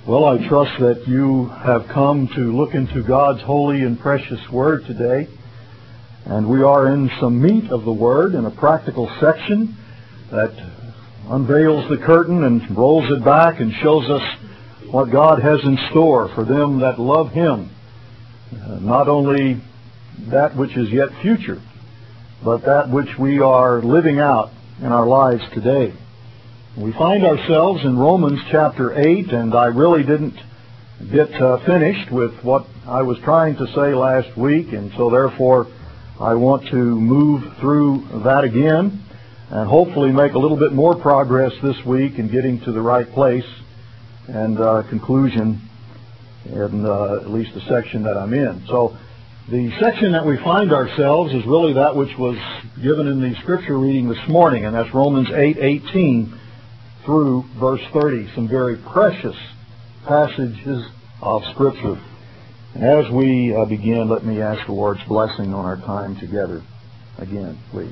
Well, I trust that you have come to look into God's holy and precious Word today. And we are in some meat of the Word in a practical section that unveils the curtain and rolls it back and shows us what God has in store for them that love Him. Not only that which is yet future, but that which we are living out in our lives today. We find ourselves in Romans chapter 8, and I really didn't get finished with what I was trying to say last week, and so therefore I want to move through that again and hopefully make a little bit more progress this week in getting to the right place and conclusion in at least the section that I'm in. So the section that we find ourselves is really that which was given in the scripture reading this morning, and that's Romans 8:18 through verse 30, some very precious passages of Scripture. And as we begin, let me ask the Lord's blessing on our time together again, please.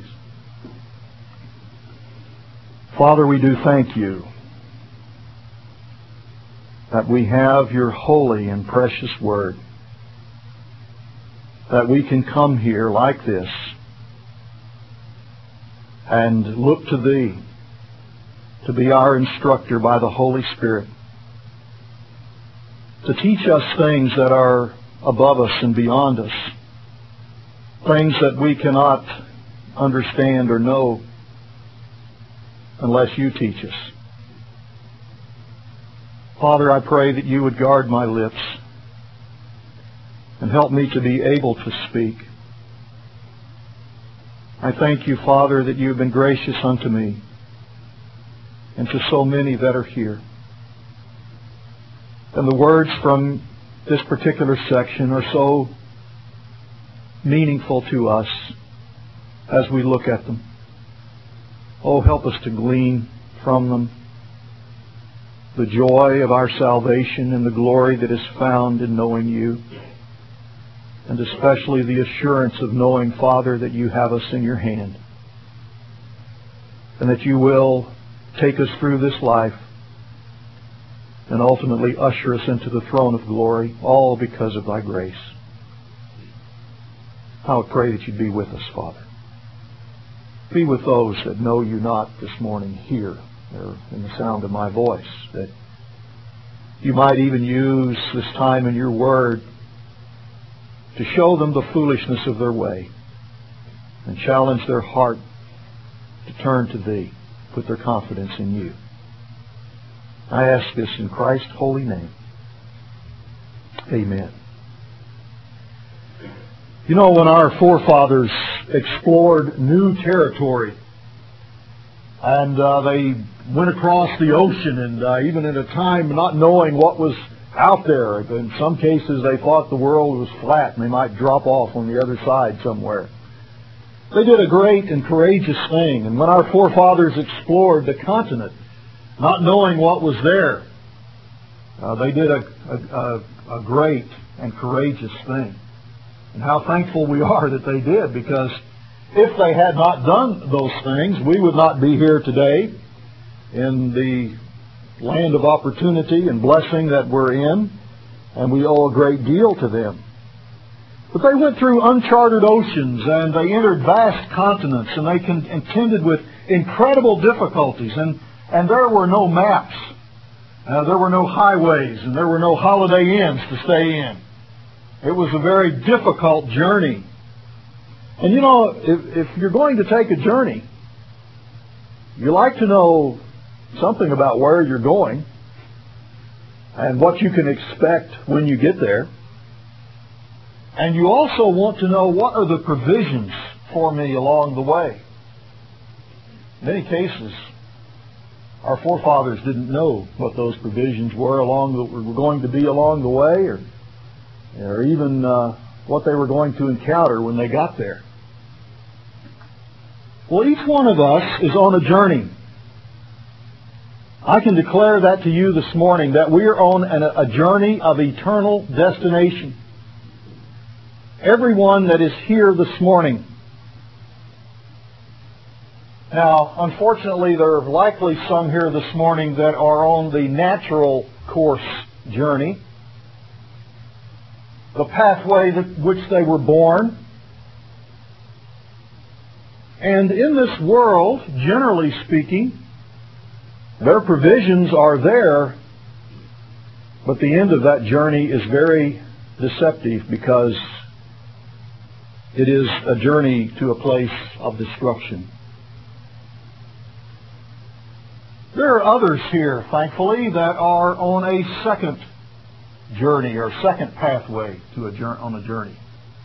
Father, we do thank you that we have your holy and precious Word, that we can come here like this and look to Thee to be our instructor by the Holy Spirit, to teach us things that are above us and beyond us, things that we cannot understand or know unless you teach us. Father, I pray that you would guard my lips and help me to be able to speak. I thank you, Father, that you have been gracious unto me and to so many that are here. And the words from this particular section are so meaningful to us as we look at them. Oh, help us to glean from them the joy of our salvation and the glory that is found in knowing you, and especially the assurance of knowing, Father, that you have us in your hand and that you will take us through this life and ultimately usher us into the throne of glory, all because of thy grace. I would pray that you'd be with us, Father. Be with those that know you not this morning here, or in the sound of my voice, that you might even use this time in your word to show them the foolishness of their way and challenge their heart to turn to thee, put their confidence in you. I ask this in Christ's holy name. Amen. You know, when our forefathers explored new territory and they went across the ocean, and even at a time not knowing what was out there, in some cases they thought the world was flat and they might drop off on the other side somewhere. They did a great and courageous thing. And when our forefathers explored the continent, not knowing what was there, they did a great and courageous thing. And how thankful we are that they did, because if they had not done those things, we would not be here today in the land of opportunity and blessing that we're in, and we owe a great deal to them. But they went through uncharted oceans, and they entered vast continents, and they contended with incredible difficulties, and there were no maps, there were no highways, and there were no Holiday Inns to stay in. It was a very difficult journey. And you know, if you're going to take a journey, you like to know something about where you're going and what you can expect when you get there. And you also want to know, what are the provisions for me along the way? In many cases, our forefathers didn't know what those provisions were going to be along the way, or even what they were going to encounter when they got there. Well, each one of us is on a journey. I can declare that to you this morning, that we are on a journey of eternal destination. Everyone that is here this morning. Now, unfortunately, there are likely some here this morning that are on the natural course journey, the pathway which they were born. And in this world, generally speaking, their provisions are there, but the end of that journey is very deceptive because it is a journey to a place of destruction. There are others here, thankfully, that are on a second journey or second pathway to on a journey.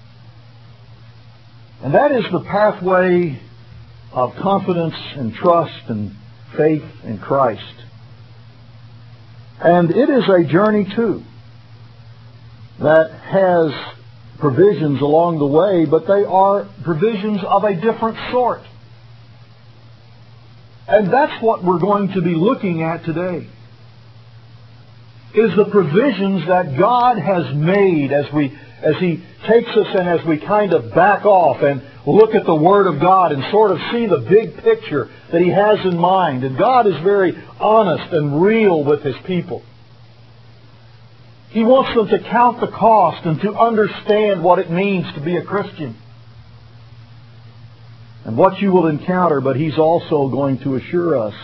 And that is the pathway of confidence and trust and faith in Christ. And it is a journey, too, that has provisions along the way, but they are provisions of a different sort. And that's what we're going to be looking at today, is the provisions that God has made as He takes us and as we kind of back off and look at the Word of God and sort of see the big picture that He has in mind. And God is very honest and real with His people. He wants them to count the cost and to understand what it means to be a Christian and what you will encounter, but He's also going to assure us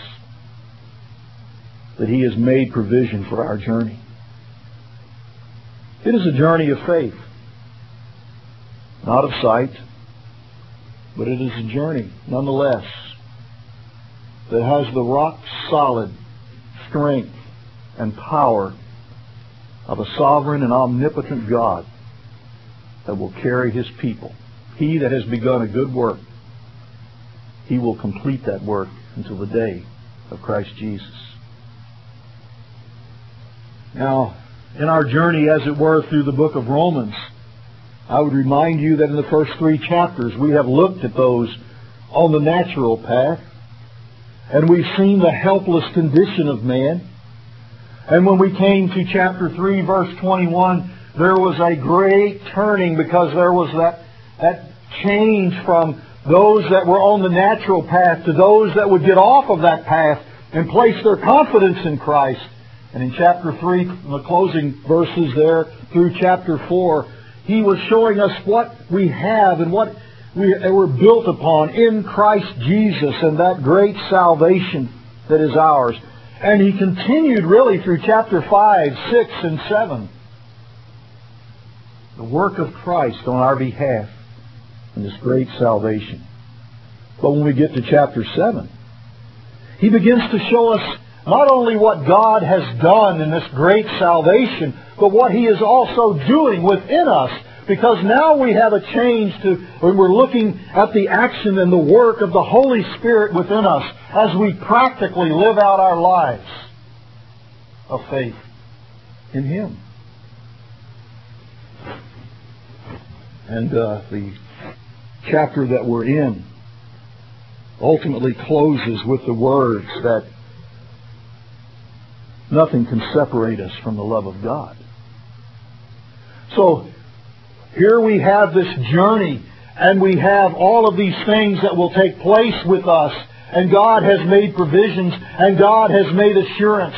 that He has made provision for our journey. It is a journey of faith, not of sight, but it is a journey, nonetheless, that has the rock-solid strength and power of a sovereign and omnipotent God that will carry His people. He that has begun a good work, He will complete that work until the day of Christ Jesus. Now, in our journey, as it were, through the book of Romans, I would remind you that in the first 3 chapters we have looked at those on the natural path, and we've seen the helpless condition of man. And when we came to chapter 3, verse 21, there was a great turning because there was that change from those that were on the natural path to those that would get off of that path and place their confidence in Christ. And in chapter 3, in the closing verses there through chapter 4, he was showing us what we have and what we're built upon in Christ Jesus and that great salvation that is ours. And he continued really through chapter 5, 6, and 7. The work of Christ on our behalf in this great salvation. But when we get to chapter 7, he begins to show us not only what God has done in this great salvation, but what He is also doing within us. Because now we have a change to when we're looking at the action and the work of the Holy Spirit within us as we practically live out our lives of faith in Him. And the chapter that we're in ultimately closes with the words that nothing can separate us from the love of God. So, here we have this journey, and we have all of these things that will take place with us, and God has made provisions, and God has made assurance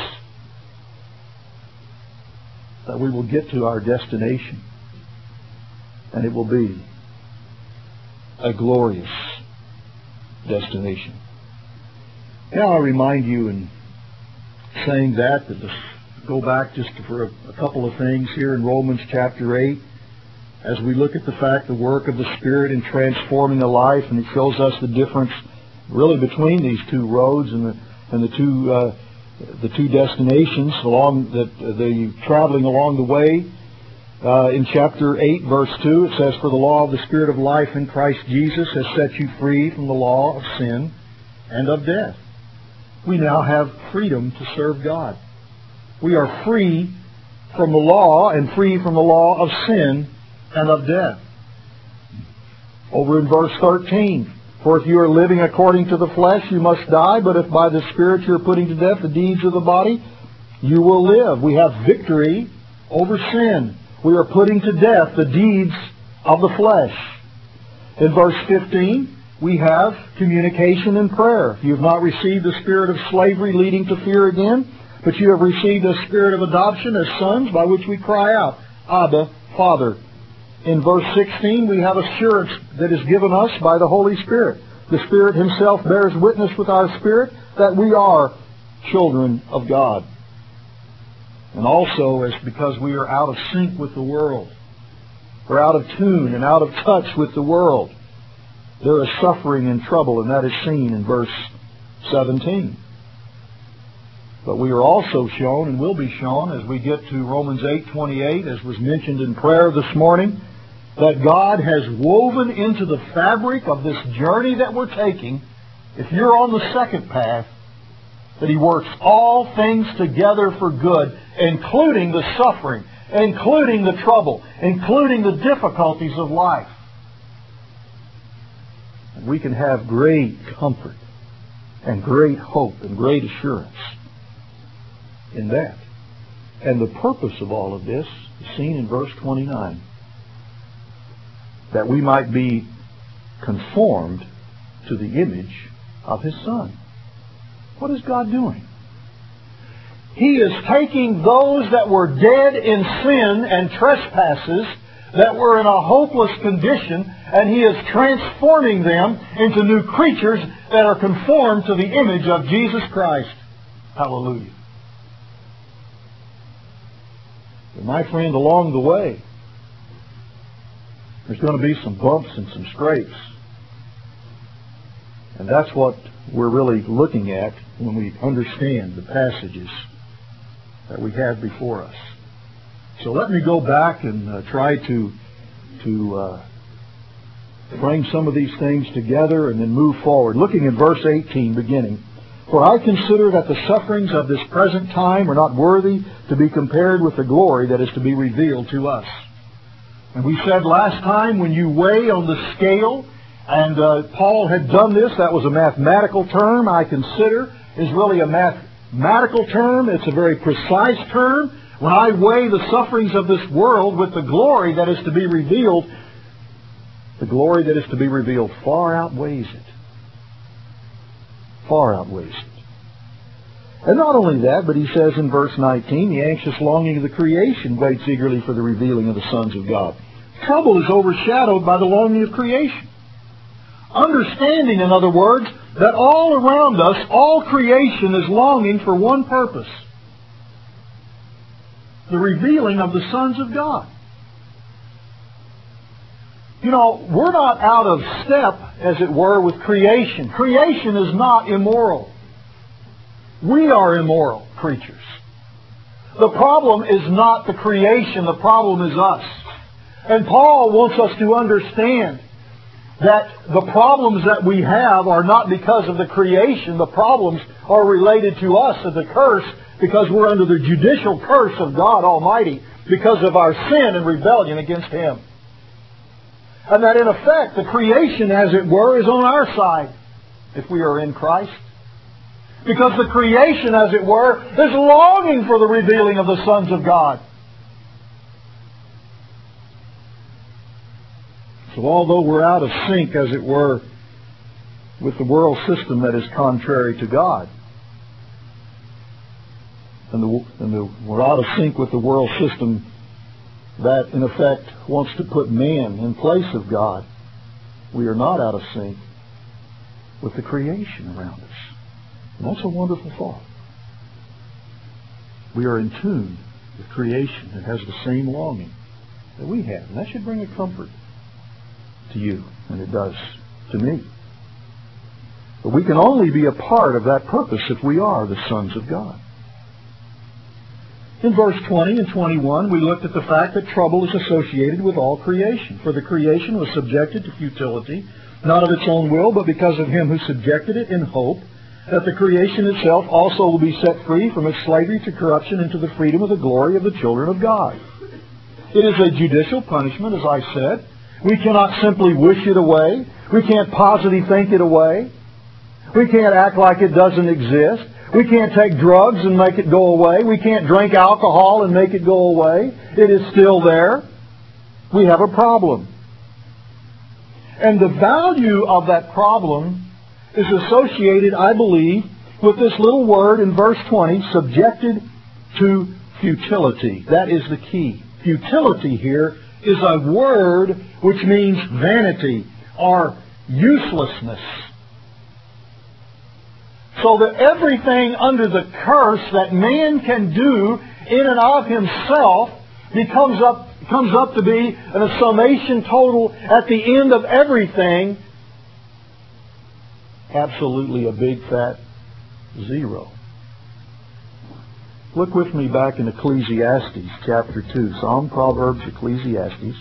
that we will get to our destination, and it will be a glorious destination. Now I remind you in saying that just go back just for a couple of things here in Romans chapter 8, as we look at the fact, the work of the Spirit in transforming a life, and it shows us the difference really between these two roads and the two destinations along the traveling along the way. In chapter 8, verse 2, it says, "For the law of the Spirit of life in Christ Jesus has set you free from the law of sin and of death." We now have freedom to serve God. We are free from the law and free from the law of sin and of death. Over in verse 13, "For if you are living according to the flesh, you must die, but if by the Spirit you are putting to death the deeds of the body, you will live." We have victory over sin. We are putting to death the deeds of the flesh. In verse 15, we have communication and prayer. If you have not received the spirit of slavery leading to fear again, but you have received a spirit of adoption as sons, by which we cry out, Abba, Father. In verse 16, we have assurance that is given us by the Holy Spirit. The Spirit Himself bears witness with our spirit that we are children of God. And also, it's because we are out of sync with the world. We're out of tune and out of touch with the world. There is suffering and trouble, and that is seen in verse 17. But we are also shown, and will be shown as we get to Romans 8:28, as was mentioned in prayer this morning, that God has woven into the fabric of this journey that we're taking, if you're on the second path, that He works all things together for good, including the suffering, including the trouble, including the difficulties of life. And we can have great comfort and great hope and great assurance in that. And the purpose of all of this is seen in verse 29. That we might be conformed to the image of His Son. What is God doing? He is taking those that were dead in sin and trespasses, that were in a hopeless condition, and He is transforming them into new creatures that are conformed to the image of Jesus Christ. Hallelujah. But my friend, along the way, there's going to be some bumps and some scrapes. And that's what we're really looking at when we understand the passages that we have before us. So let me go back and try to bring some of these things together and then move forward. Looking at verse 18 beginning. For I consider that the sufferings of this present time are not worthy to be compared with the glory that is to be revealed to us. And we said last time, when you weigh on the scale, and Paul had done this, that was a mathematical term, I consider, is really a mathematical term. It's a very precise term. When I weigh the sufferings of this world with the glory that is to be revealed, the glory that is to be revealed far outweighs it. Far outweighs it. And not only that, but he says in verse 19, the anxious longing of the creation waits eagerly for the revealing of the sons of God. Trouble is overshadowed by the longing of creation. Understanding, in other words, that all around us, all creation is longing for one purpose. The revealing of the sons of God. You know, we're not out of step, as it were, with creation. Creation is not immoral. We are immoral creatures. The problem is not the creation, the problem is us. And Paul wants us to understand that the problems that we have are not because of the creation. The problems are related to us and the curse, because we're under the judicial curse of God Almighty because of our sin and rebellion against Him. And that in effect, the creation, as it were, is on our side if we are in Christ. Because the creation, as it were, is longing for the revealing of the sons of God. So although we're out of sync, as it were, with the world system that is contrary to God, and we're out of sync with the world system that, in effect, wants to put man in place of God, we are not out of sync with the creation around us. And that's a wonderful thought. We are in tune with creation that has the same longing that we have. And that should bring a comfort to you, and it does to me. But we can only be a part of that purpose if we are the sons of God. In verse 20 and 21, we looked at the fact that trouble is associated with all creation. For the creation was subjected to futility, not of its own will, but because of Him who subjected it, in hope that the creation itself also will be set free from its slavery to corruption into the freedom of the glory of the children of God. It is a judicial punishment, as I said. We cannot simply wish it away. We can't positively think it away. We can't act like it doesn't exist. We can't take drugs and make it go away. We can't drink alcohol and make it go away. It is still there. We have a problem. And the value of that problem is associated, I believe, with this little word in verse 20, subjected to futility. That is the key. Futility here is a word which means vanity or uselessness. So that everything under the curse that man can do in and of himself comes up to be a summation total at the end of everything, absolutely a big fat zero. Look with me back in Ecclesiastes chapter 2. Psalm, Proverbs, Ecclesiastes.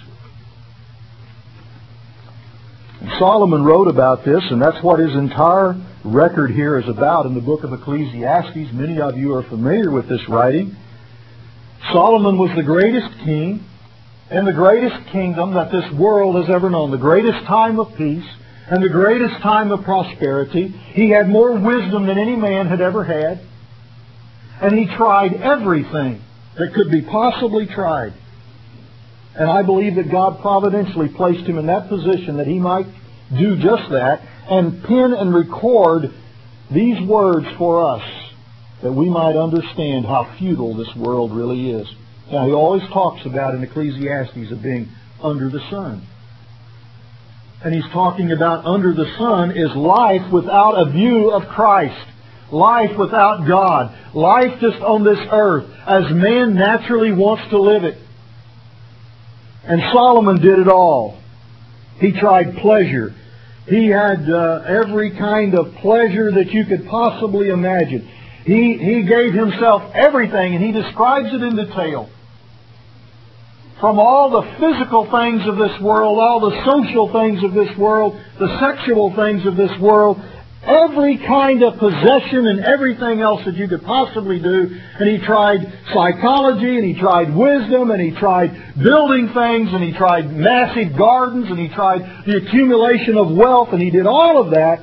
And Solomon wrote about this, and that's what his entire record here is about in the book of Ecclesiastes. Many of you are familiar with this writing. Solomon was the greatest king in the greatest kingdom that this world has ever known, the greatest time of peace and the greatest time of prosperity. He had more wisdom than any man had ever had. And he tried everything that could be possibly tried. And I believe that God providentially placed him in that position that he might do just that and pen and record these words for us that we might understand how futile this world really is. Now, he always talks about in Ecclesiastes of being under the sun. And he's talking about under the sun is life without a view of Christ. Life without God. Life just on this earth as man naturally wants to live it. And Solomon did it all. He tried pleasure. He had every kind of pleasure that you could possibly imagine. He gave himself everything, and he describes it in detail. From all the physical things of this world, all the social things of this world, the sexual things of this world, every kind of possession and everything else that you could possibly do. And he tried psychology, and he tried wisdom, and he tried building things, and he tried massive gardens, and he tried the accumulation of wealth, and he did all of that.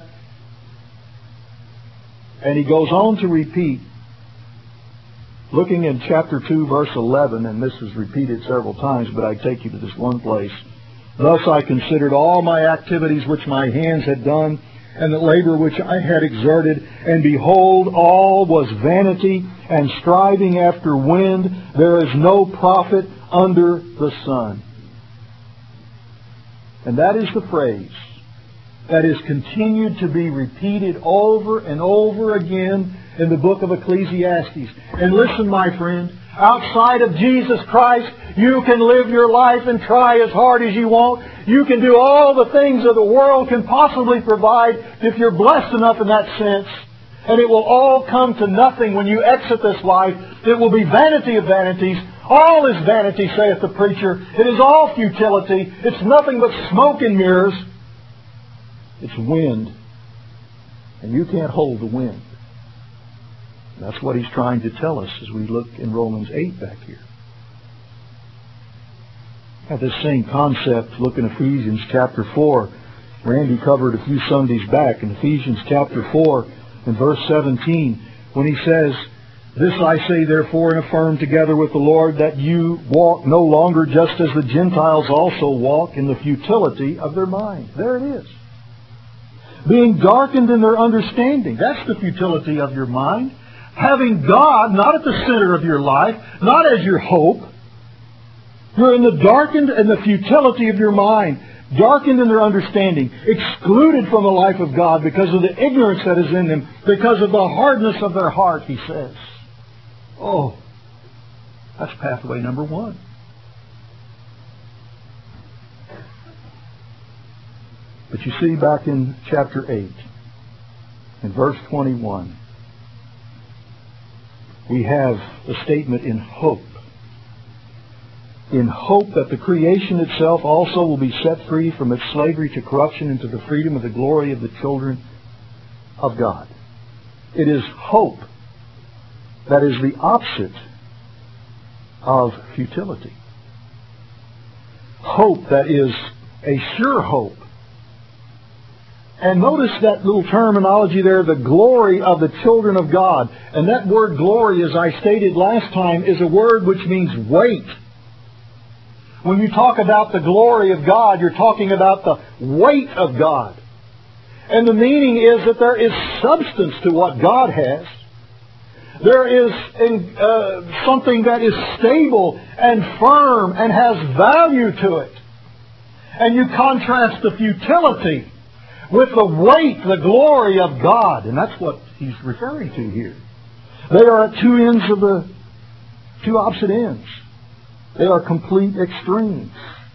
And he goes on to repeat, looking in chapter 2, verse 11, and this is repeated several times, but I take you to this one place. Thus I considered all my activities which my hands had done, and the labor which I had exerted, and behold, all was vanity and striving after wind. There is no profit under the sun. And that is the phrase that is continued to be repeated over and over again in the book of Ecclesiastes. And listen, my friend, outside of Jesus Christ, you can live your life and try as hard as you want. You can do all the things that the world can possibly provide if you're blessed enough in that sense. And it will all come to nothing when you exit this life. It will be vanity of vanities. All is vanity, saith the preacher. It is all futility. It's nothing but smoke and mirrors. It's wind. And you can't hold the wind. That's what he's trying to tell us as we look in Romans 8 back here. Have this same concept. Look in Ephesians chapter 4. Randy covered a few Sundays back in Ephesians chapter 4 and verse 17 when he says, This I say therefore and affirm together with the Lord, that you walk no longer just as the Gentiles also walk in the futility of their mind. There it is. Being darkened in their understanding. That's the futility of your mind. Having God not at the center of your life, not as your hope. You're in the darkened and the futility of your mind, darkened in their understanding, excluded from the life of God because of the ignorance that is in them, because of the hardness of their heart, he says. Oh, that's pathway number one. But you see back in chapter 8, in verse 21, we have a statement in hope. In hope that the creation itself also will be set free from its slavery to corruption into the freedom of the glory of the children of God. It is hope that is the opposite of futility. Hope that is a sure hope. And notice that little terminology there, the glory of the children of God. And that word glory, as I stated last time, is a word which means weight. When you talk about the glory of God, you're talking about the weight of God. And the meaning is that there is substance to what God has. There is something that is stable and firm and has value to it. And you contrast the futility with the weight, the glory of God. And that's what he's referring to here. They are at two opposite ends. They are complete extremes.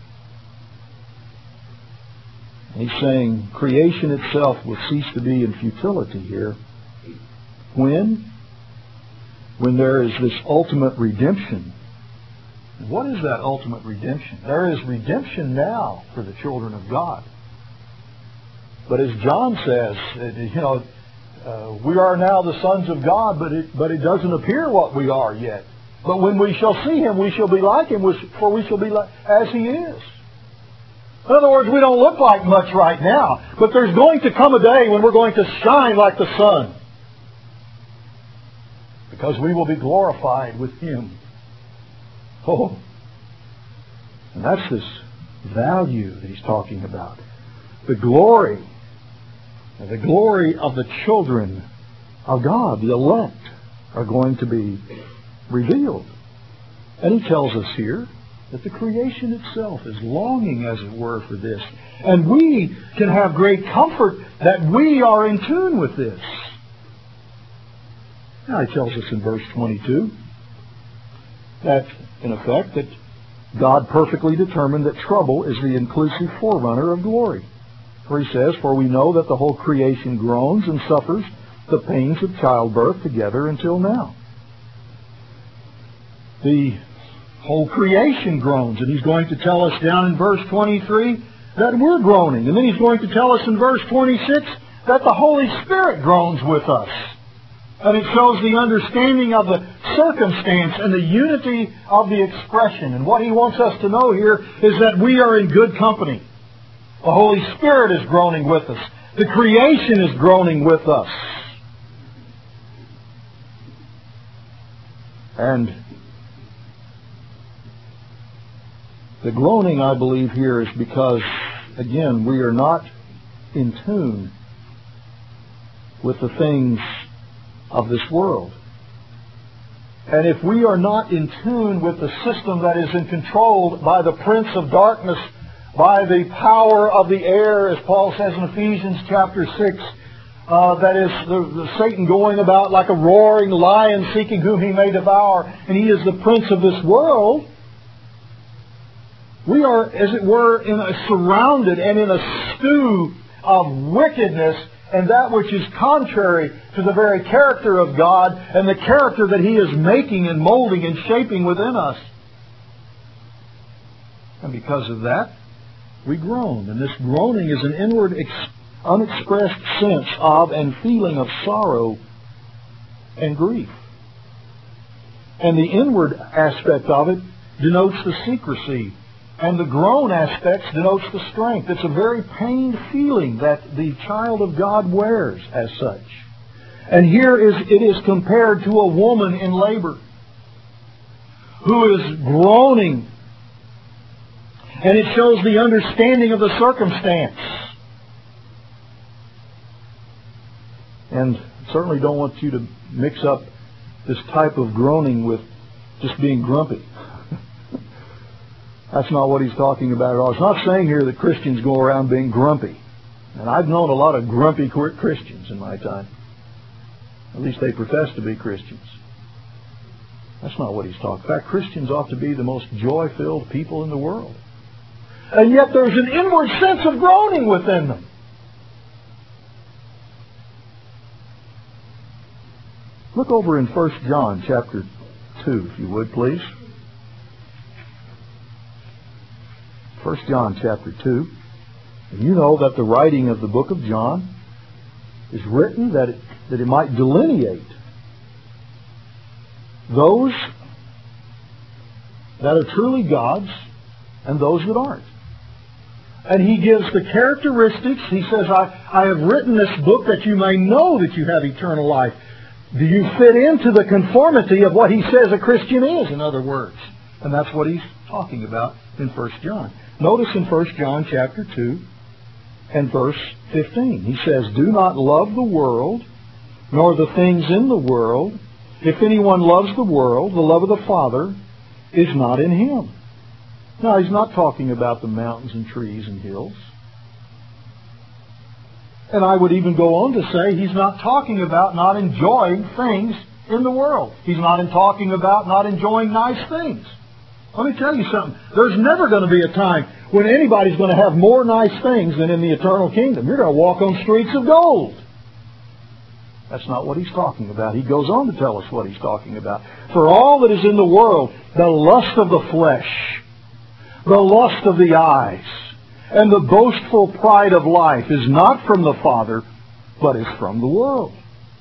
He's saying creation itself will cease to be in futility here. When there is this ultimate redemption. And what is that ultimate redemption? There is redemption now for the children of God. But as John says, we are now the sons of God, but it doesn't appear what we are yet. But when we shall see Him, we shall be like Him, for we shall be like as He is. In other words, we don't look like much right now, but there's going to come a day when we're going to shine like the sun. Because we will be glorified with Him. Oh. And that's this value that he's talking about. The glory of the children of God, the elect, are going to be revealed. And he tells us here that the creation itself is longing, as it were, for this. And we can have great comfort that we are in tune with this. Now he tells us in verse 22 that, in effect, that God perfectly determined that trouble is the inclusive forerunner of glory. For he says, "For we know that the whole creation groans and suffers the pains of childbirth together until now." The whole creation groans. And he's going to tell us down in verse 23 that we're groaning. And then he's going to tell us in verse 26 that the Holy Spirit groans with us. And it shows the understanding of the circumstance and the unity of the expression. And what he wants us to know here is that we are in good company. The Holy Spirit is groaning with us. The creation is groaning with us. And the groaning, I believe, here is because, again, we are not in tune with the things of this world. And if we are not in tune with the system that is controlled by the prince of darkness, by the power of the air, as Paul says in Ephesians chapter 6, that is the Satan going about like a roaring lion seeking whom he may devour, and he is the prince of this world, we are, as it were, surrounded and in a stew of wickedness and that which is contrary to the very character of God and the character that He is making and molding and shaping within us. And because of that, we groan. And this groaning is an inward, unexpressed sense of and feeling of sorrow and grief. And the inward aspect of it denotes the secrecy, and the groan aspect denotes the strength. It's a very pained feeling that the child of God wears as such. And here it is compared to a woman in labor who is groaning. And it shows the understanding of the circumstance. And certainly don't want you to mix up this type of groaning with just being grumpy. That's not what he's talking about at all. It's not saying here that Christians go around being grumpy. And I've known a lot of grumpy Christians in my time. At least they profess to be Christians. That's not what he's talking about. In fact, Christians ought to be the most joy-filled people in the world. And yet there's an inward sense of groaning within them. Look over in 1 John chapter 2, if you would, please. 1 John chapter 2. And you know that the writing of the book of John is written that it might delineate those that are truly God's and those that aren't. And he gives the characteristics. He says, I have written this book that you may know that you have eternal life. Do you fit into the conformity of what he says a Christian is, in other words? And that's what he's talking about in 1 John. Notice in 1 John chapter 2 and verse 15. He says, "Do not love the world, nor the things in the world. If anyone loves the world, the love of the Father is not in him." Now, he's not talking about the mountains and trees and hills. And I would even go on to say he's not talking about not enjoying things in the world. He's not talking about not enjoying nice things. Let me tell you something. There's never going to be a time when anybody's going to have more nice things than in the eternal kingdom. You're going to walk on streets of gold. That's not what he's talking about. He goes on to tell us what he's talking about. "For all that is in the world, the lust of the flesh, the lust of the eyes, and the boastful pride of life is not from the Father, but is from the world."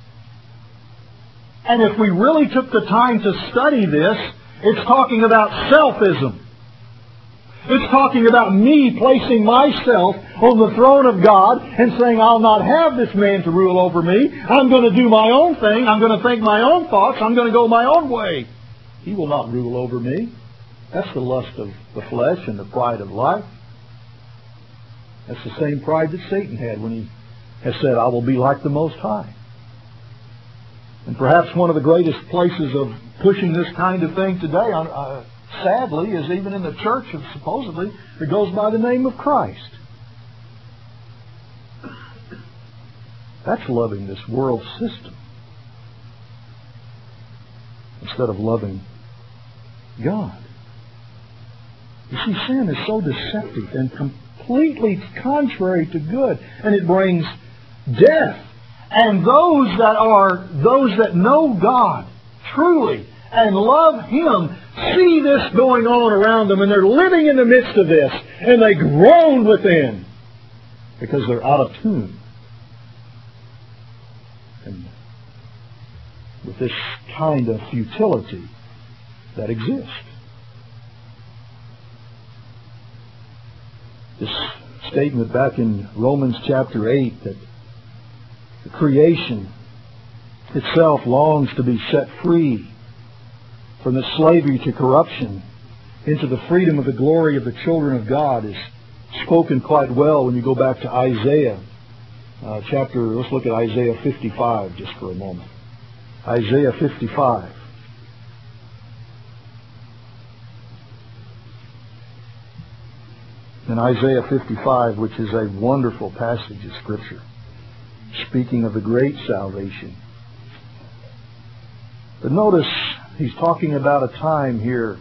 And if we really took the time to study this, it's talking about selfism. It's talking about me placing myself on the throne of God and saying, "I'll not have this man to rule over me. I'm going to do my own thing. I'm going to think my own thoughts. I'm going to go my own way. He will not rule over me." That's the lust of the flesh and the pride of life. That's the same pride that Satan had when he has said, "I will be like the Most High." And perhaps one of the greatest places of pushing this kind of thing today, sadly, is even in the church, supposedly, that goes by the name of Christ. That's loving this world system instead of loving God. You see, sin is so deceptive and completely contrary to good, and it brings death. And those that know God truly and love Him see this going on around them, and they're living in the midst of this, and they groan within because they're out of tune and with this kind of futility that exists. This statement back in Romans chapter 8 that the creation itself longs to be set free from the slavery to corruption into the freedom of the glory of the children of God is spoken quite well when you go back to Isaiah let's look at Isaiah 55 just for a moment. Isaiah 55. In Isaiah 55, which is a wonderful passage of Scripture, speaking of the great salvation. But notice, he's talking about a time here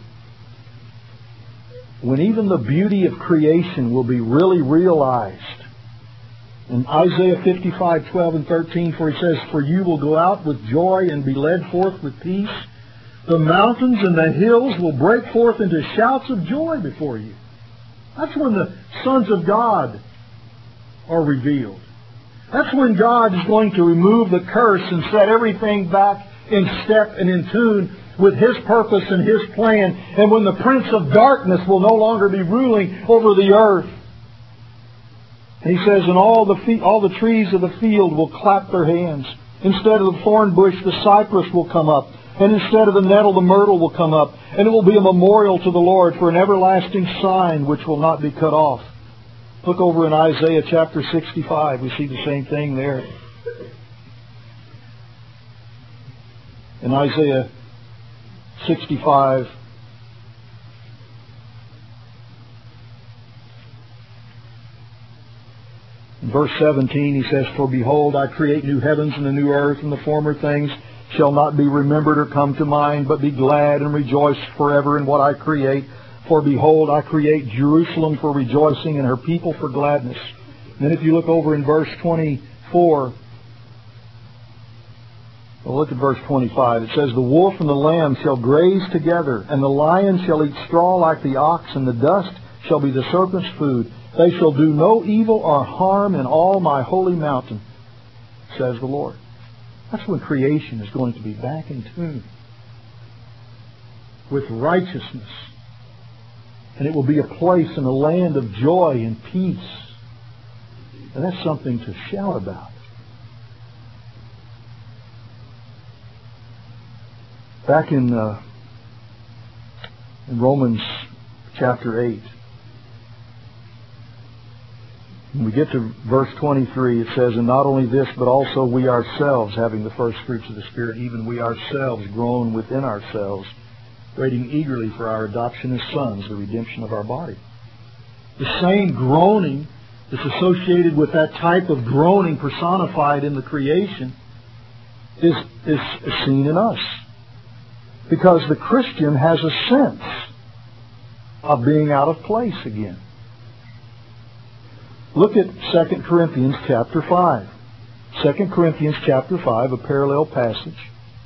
when even the beauty of creation will be really realized. In Isaiah 55, 12 and 13, for he says, "For you will go out with joy and be led forth with peace. The mountains and the hills will break forth into shouts of joy before you." That's when the sons of God are revealed. That's when God is going to remove the curse and set everything back in step and in tune with His purpose and His plan. And when the prince of darkness will no longer be ruling over the earth. He says, "And all the trees of the field will clap their hands. Instead of the thorn bush, the cypress will come up. And instead of the nettle, the myrtle will come up. And it will be a memorial to the Lord for an everlasting sign which will not be cut off." Look over in Isaiah chapter 65. We see the same thing there. In Isaiah 65, in verse 17, he says, "For behold, I create new heavens and a new earth, and the former things shall not be remembered or come to mind, but be glad and rejoice forever in what I create. For behold, I create Jerusalem for rejoicing and her people for gladness." And then if you look over in verse 24, well, look at verse 25. It says, "The wolf and the lamb shall graze together, and the lion shall eat straw like the ox, and the dust shall be the serpent's food. They shall do no evil or harm in all my holy mountain, says the Lord." That's when creation is going to be back in tune with righteousness. And it will be a place in a land of joy and peace. And that's something to shout about. Back in Romans chapter 8, When we get to verse 23, it says, "And not only this, but also we ourselves, having the first fruits of the Spirit, even we ourselves groan within ourselves, waiting eagerly for our adoption as sons, the redemption of our body." The same groaning that's associated with that type of groaning personified in the creation is seen in us. Because the Christian has a sense of being out of place again. Look at 2 Corinthians chapter 5. 2 Corinthians chapter 5, a parallel passage.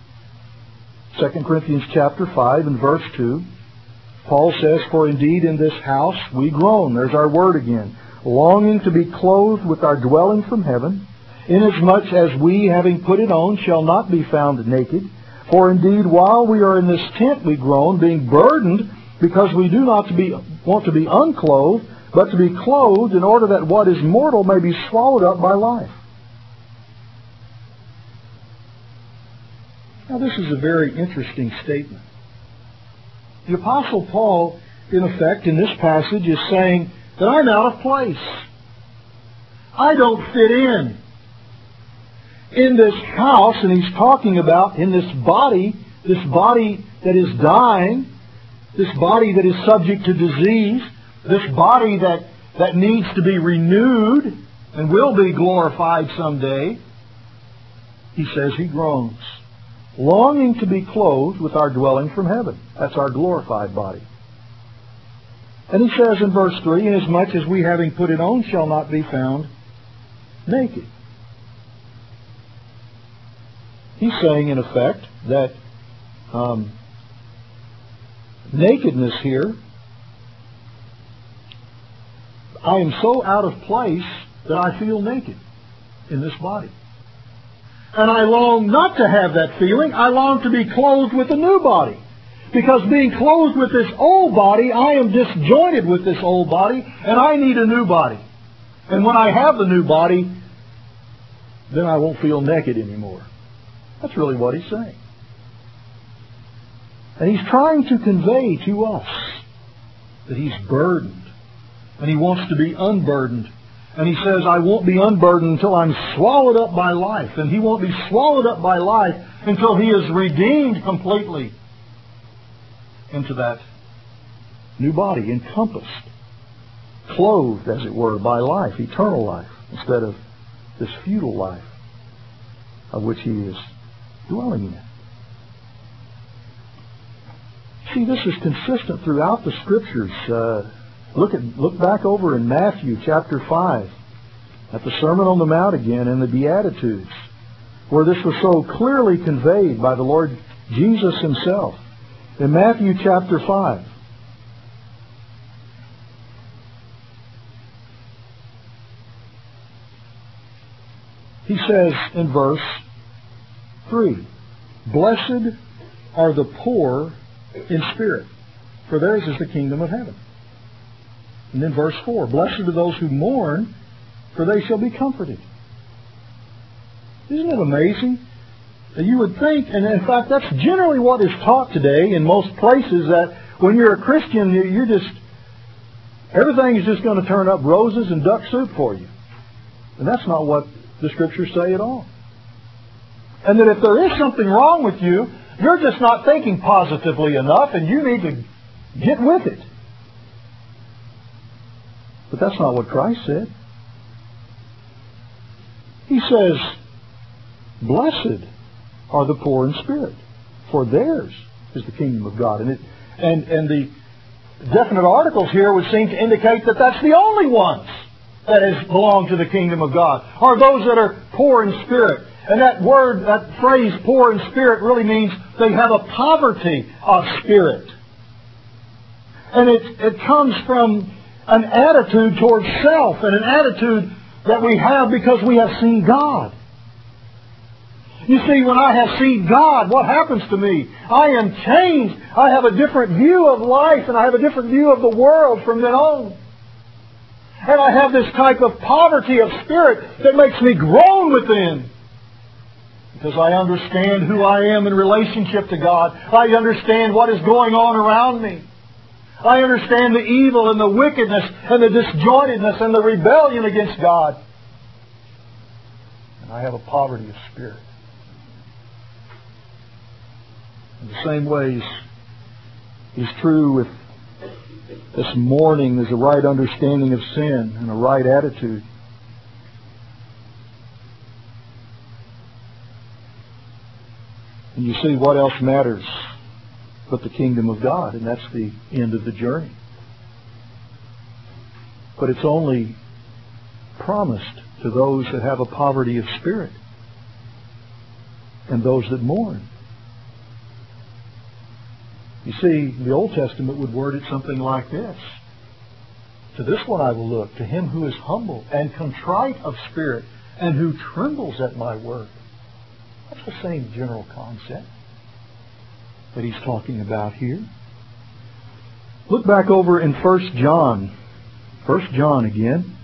2 Corinthians chapter 5 and verse 2. Paul says, "For indeed in this house we groan," there's our word again, "longing to be clothed with our dwelling from heaven, inasmuch as we, having put it on, shall not be found naked. For indeed, while we are in this tent we groan, being burdened, because we do not want to be unclothed, but to be clothed, in order that what is mortal may be swallowed up by life." Now this is a very interesting statement. The Apostle Paul, in effect, in this passage, is saying that I'm out of place. I don't fit in this house, and he's talking about in this body that is dying, this body that is subject to disease, this body that needs to be renewed and will be glorified someday. He says he groans, longing to be clothed with our dwelling from heaven. That's our glorified body. And he says in verse 3, "Inasmuch as we, having put it on, shall not be found naked." He's saying, in effect, that nakedness here, I am so out of place that I feel naked in this body. And I long not to have that feeling. I long to be clothed with a new body. Because being clothed with this old body, I am disjointed with this old body, and I need a new body. And when I have the new body, then I won't feel naked anymore. That's really what he's saying. And he's trying to convey to us that he's burdened, and he wants to be unburdened. And he says, I won't be unburdened until I'm swallowed up by life. And he won't be swallowed up by life until he is redeemed completely into that new body, encompassed, clothed, as it were, by life, eternal life, instead of this futile life of which he is dwelling in. See, this is consistent throughout the Scriptures. Look back over in Matthew chapter 5 at the Sermon on the Mount again and the Beatitudes, where this was so clearly conveyed by the Lord Jesus himself. In Matthew chapter 5, he says in verse 3, "Blessed are the poor in spirit, for theirs is the kingdom of heaven." And then verse 4, "Blessed are those who mourn, for they shall be comforted." Isn't it amazing? You would think, and in fact that's generally what is taught today in most places, that when you're a Christian, everything is just going to turn up roses and duck soup for you. And that's not what the Scriptures say at all. And that if there is something wrong with you, you're just not thinking positively enough, and you need to get with it. But that's not what Christ said. He says, "Blessed are the poor in spirit, for theirs is the kingdom of God." And the definite articles here would seem to indicate that that's the only ones that belong to the kingdom of God, are those that are poor in spirit. And that phrase, poor in spirit, really means they have a poverty of spirit. And it comes from an attitude towards self, and an attitude that we have because we have seen God. You see, when I have seen God, what happens to me? I am changed. I have a different view of life, and I have a different view of the world from then on. And I have this type of poverty of spirit that makes me groan within. Because I understand who I am in relationship to God. I understand what is going on around me. I understand the evil and the wickedness and the disjointedness and the rebellion against God. And I have a poverty of spirit. In the same ways is true with this mourning. There's a right understanding of sin and a right attitude. And you see, what else matters but the kingdom of God? And that's the end of the journey. But it's only promised to those that have a poverty of spirit and those that mourn. You see, the Old Testament would word it something like this. To this one I will look, to him who is humble and contrite of spirit and who trembles at my word. That's the same general concept that he's talking about here. Look back over in 1 John. 1 John again.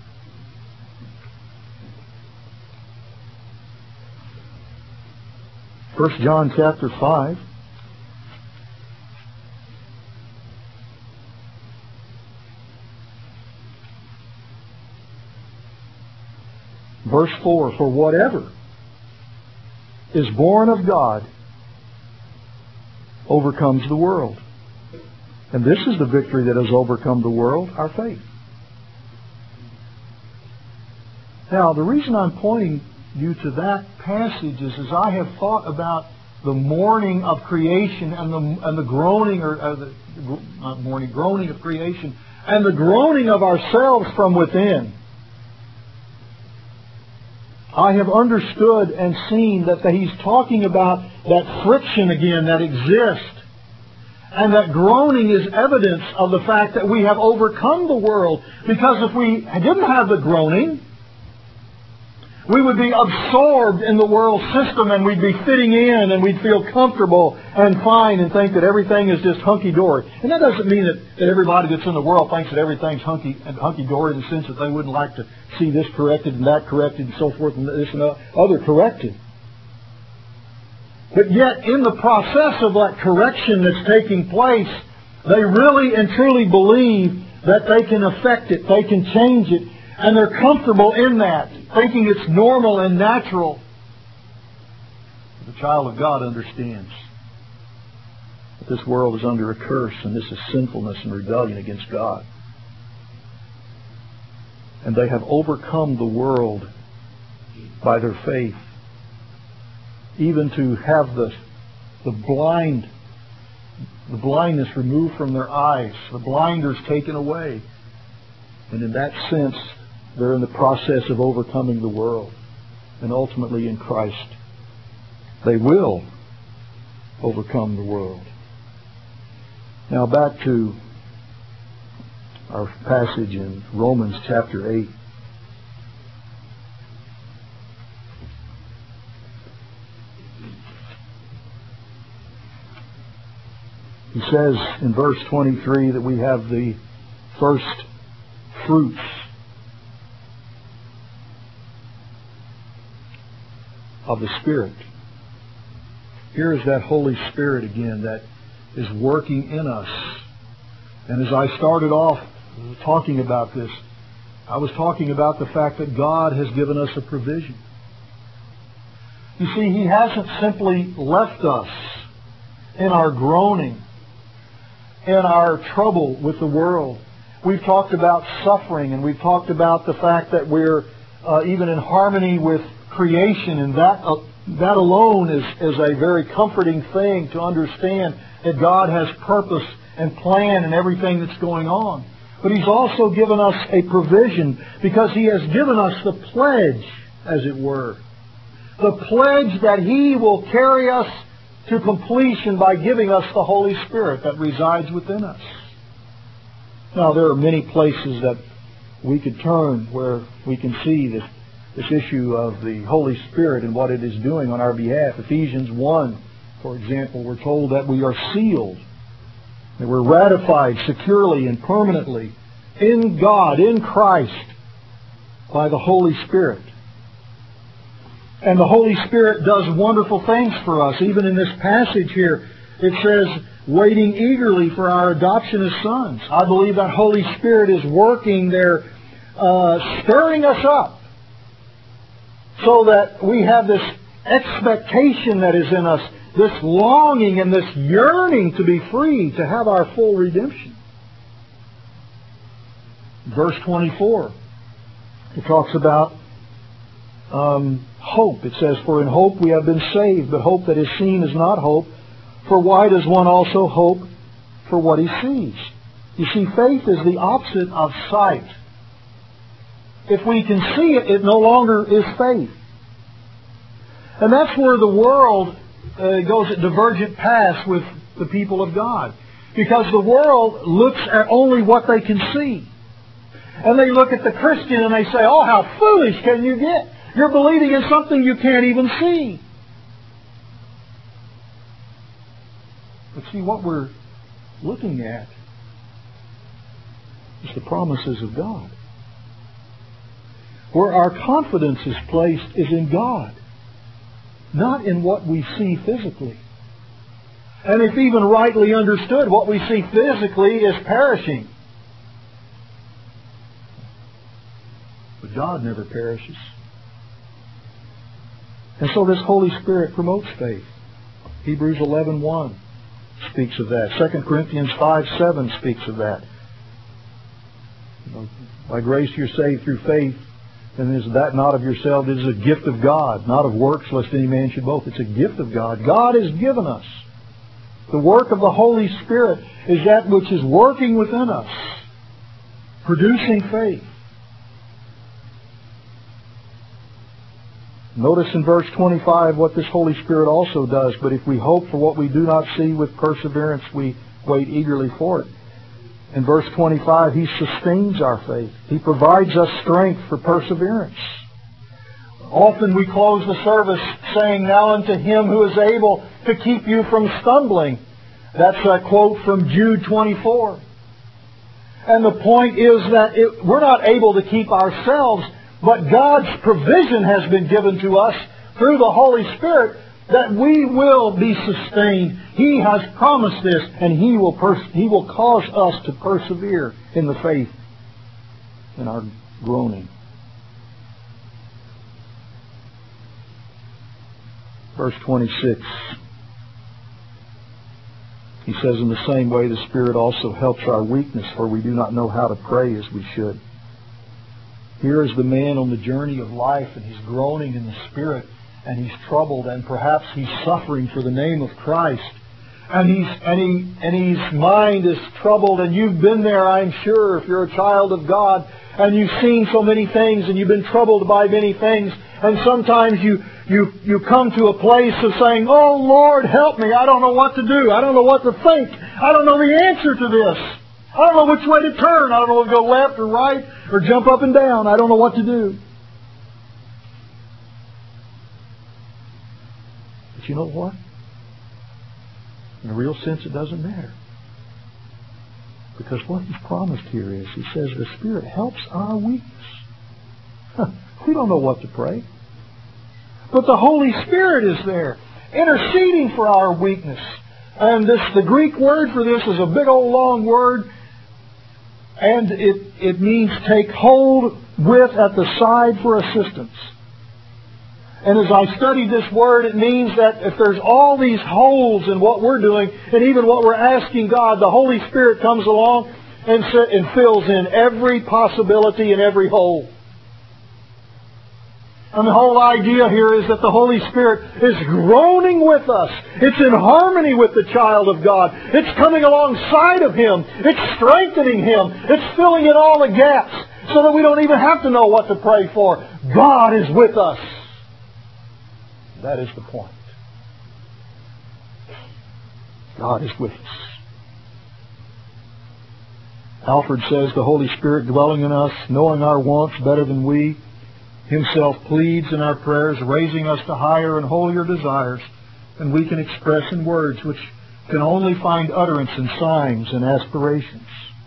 First John chapter 5. Verse 4, for whatever is born of God overcomes the world. And this is the victory that has overcome the world, our faith. Now, the reason I'm pointing you to that passage is as I have thought about the mourning of creation and the groaning, groaning of creation, and the groaning of ourselves from within. I have understood and seen that he's talking about that friction again that exists. And that groaning is evidence of the fact that we have overcome the world. Because if we didn't have the groaning, we would be absorbed in the world system and we'd be fitting in and we'd feel comfortable and fine and think that everything is just hunky-dory. And that doesn't mean that everybody that's in the world thinks that everything's hunky-dory in the sense that they wouldn't like to see this corrected and that corrected and so forth and this and other corrected. But yet in the process of that correction that's taking place, they really and truly believe that they can affect it, they can change it, and they're comfortable in that, thinking it's normal and natural. The child of God understands that this world is under a curse and this is sinfulness and rebellion against God. And they have overcome the world by their faith. Even to have the blindness removed from their eyes, the blinders taken away. And in that sense, they're in the process of overcoming the world. And ultimately in Christ, they will overcome the world. Now back to our passage in Romans chapter 8. He says in verse 23 that we have the first fruits of the Spirit. Here is that Holy Spirit again that is working in us. And as I started off talking about this, I was talking about the fact that God has given us a provision. You see, He hasn't simply left us in our groaning, in our trouble with the world. We've talked about suffering, and we've talked about the fact that we're even in harmony with creation, and that alone is a very comforting thing to understand that God has purpose and plan in everything that's going on. But He's also given us a provision because He has given us the pledge, as it were. The pledge that He will carry us to completion by giving us the Holy Spirit that resides within us. Now, there are many places that we could turn where we can see this issue of the Holy Spirit and what it is doing on our behalf. Ephesians 1, for example, we're told that we are sealed, that we're ratified securely and permanently in God, in Christ, by the Holy Spirit. And the Holy Spirit does wonderful things for us. Even in this passage here, It says, waiting eagerly for our adoption as sons. I believe that Holy Spirit is working there, stirring us up, so that we have this expectation that is in us, this longing and this yearning to be free, to have our full redemption. Verse 24, it talks about hope. It says, for in hope we have been saved, but hope that is seen is not hope. For why does one also hope for what he sees? You see, faith is the opposite of sight. If we can see it, it no longer is faith. And that's where the world goes at divergent paths with the people of God. Because the world looks at only what they can see. And they look at the Christian and they say, oh, how foolish can you get? You're believing in something you can't even see. But see, what we're looking at is the promises of God. Where our confidence is placed is in God, not in what we see physically. And if even rightly understood, what we see physically is perishing. But God never perishes. And so this Holy Spirit promotes faith. Hebrews 11:1 speaks of that. 2 Corinthians 5:7 speaks of that. By grace you're saved through faith, and is that not of yourself? It is a gift of God, not of works, lest any man should boast. It's a gift of God. God has given us. The work of the Holy Spirit is that which is working within us, producing faith. Notice in verse 25 what this Holy Spirit also does. But if we hope for what we do not see, with perseverance we wait eagerly for it. In verse 25, He sustains our faith. He provides us strength for perseverance. Often we close the service saying, now unto Him who is able to keep you from stumbling. That's a quote from Jude 24. And the point is that we're not able to keep ourselves, but God's provision has been given to us through the Holy Spirit that we will be sustained. He has promised this, and He will cause us to persevere in the faith in our groaning. Verse 26. He says, in the same way the Spirit also helps our weakness, for we do not know how to pray as we should. Here is the man on the journey of life, and he's groaning in the Spirit, and he's troubled, and perhaps he's suffering for the name of Christ. And his mind is troubled, and you've been there, I'm sure, if you're a child of God, and you've seen so many things, and you've been troubled by many things, and sometimes you come to a place of saying, oh Lord, help me, I don't know what to do, I don't know what to think, I don't know the answer to this. I don't know which way to turn. I don't know whether to go left or right or jump up and down. I don't know what to do. But you know what? In a real sense, it doesn't matter. Because what He's promised here is, He says, the Spirit helps our weakness. We don't know what to pray. But the Holy Spirit is there, interceding for our weakness. And the Greek word for this is a big old long word. And it means take hold with at the side for assistance. And as I studied this word, it means that if there's all these holes in what we're doing, and even what we're asking God, the Holy Spirit comes along and fills in every possibility and every hole. And the whole idea here is that the Holy Spirit is groaning with us. It's in harmony with the child of God. It's coming alongside of Him. It's strengthening Him. It's filling in all the gaps so that we don't even have to know what to pray for. God is with us. That is the point. God is with us. Alfred says the Holy Spirit dwelling in us, knowing our wants better than we, Himself pleads in our prayers, raising us to higher and holier desires than we can express in words, which can only find utterance in signs and aspirations.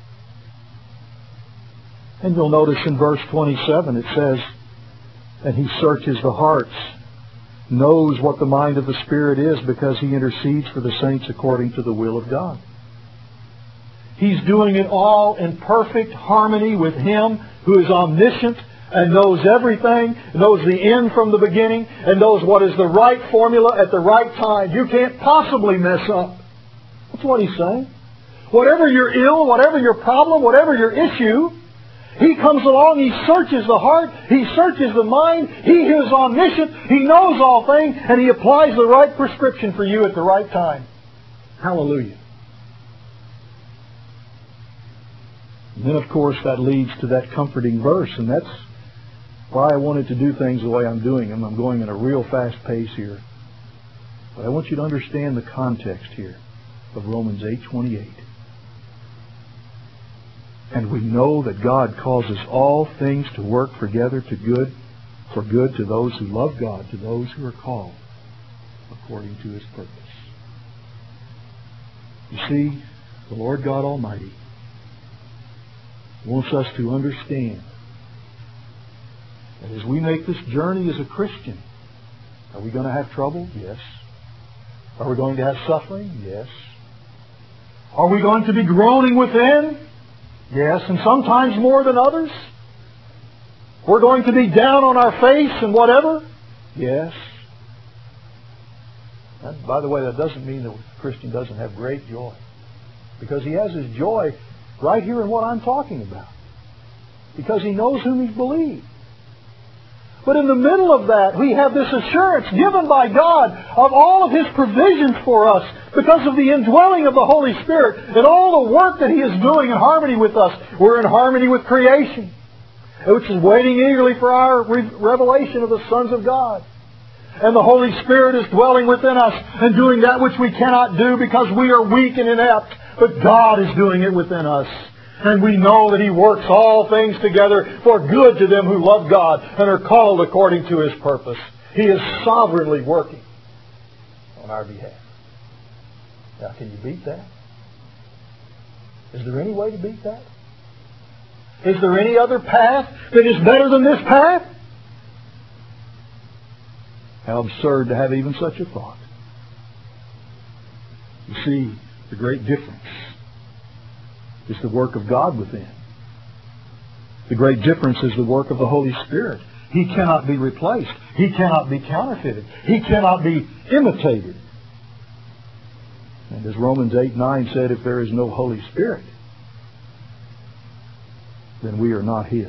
And you'll notice in verse 27 it says, and He searches the hearts. knows what the mind of the Spirit is because He intercedes for the saints according to the will of God. He's doing it all in perfect harmony with Him who is omniscient and knows everything, knows the end from the beginning, and knows what is the right formula at the right time. You can't possibly mess up. That's what He's saying. Whatever your ill, whatever your problem, whatever your issue, He comes along, He searches the heart, He searches the mind, He who is omniscient, He knows all things, and He applies the right prescription for you at the right time. Hallelujah. And then, of course, that leads to that comforting verse, and that's why I wanted to do things the way I'm doing them. I'm going at a real fast pace here. But I want you to understand the context here of Romans 8:28. And we know that God causes all things to work together for good to those who love God, to those who are called according to His purpose. You see, the Lord God Almighty wants us to understand that as we make this journey as a Christian, are we going to have trouble? Yes. Are we going to have suffering? Yes. Are we going to be groaning within? Yes, and sometimes more than others. We're going to be down on our face and whatever. Yes. And by the way, that doesn't mean that the Christian doesn't have great joy. Because he has his joy right here in what I'm talking about. Because he knows whom he's believed. But in the middle of that, we have this assurance given by God of all of His provisions for us because of the indwelling of the Holy Spirit and all the work that He is doing in harmony with us. We're in harmony with creation, which is waiting eagerly for our revelation of the sons of God. And the Holy Spirit is dwelling within us and doing that which we cannot do because we are weak and inept. But God is doing it within us. And we know that He works all things together for good to them who love God and are called according to His purpose. He is sovereignly working on our behalf. Now, can you beat that? Is there any way to beat that? Is there any other path that is better than this path? How absurd to have even such a thought. You see, the great difference is the work of God within. The great difference is the work of the Holy Spirit. He cannot be replaced. He cannot be counterfeited. He cannot be imitated. And as Romans 8:9 said, if there is no Holy Spirit, then we are not His.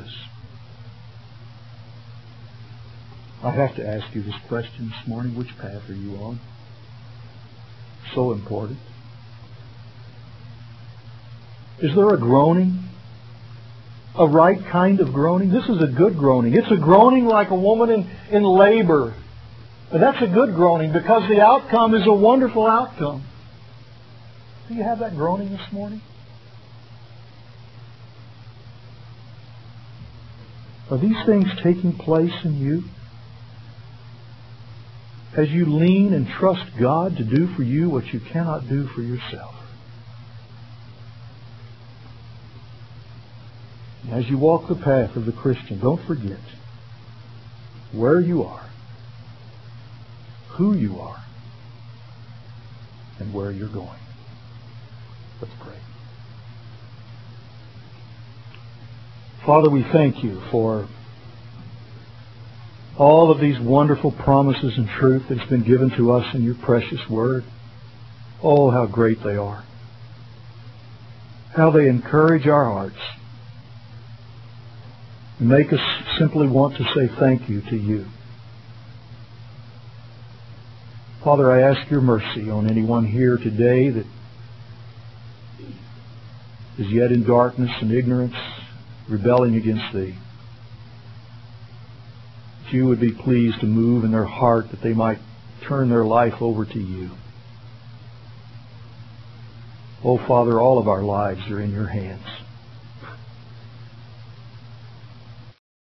I have to ask you this question this morning. Which path are you on? So important. Is there a groaning? A right kind of groaning? This is a good groaning. It's a groaning like a woman in labor. But that's a good groaning because the outcome is a wonderful outcome. Do you have that groaning this morning? Are these things taking place in you? As you lean and trust God to do for you what you cannot do for yourself. As you walk the path of the Christian, don't forget where you are, who you are, and where you're going. Let's pray. Father, we thank You for all of these wonderful promises and truth that has been given to us in Your precious Word. Oh, how great they are. How they encourage our hearts. And make us simply want to say thank you to You. Father, I ask Your mercy on anyone here today that is yet in darkness and ignorance, rebelling against Thee. That You would be pleased to move in their heart, that they might turn their life over to You. Oh, Father, all of our lives are in Your hands.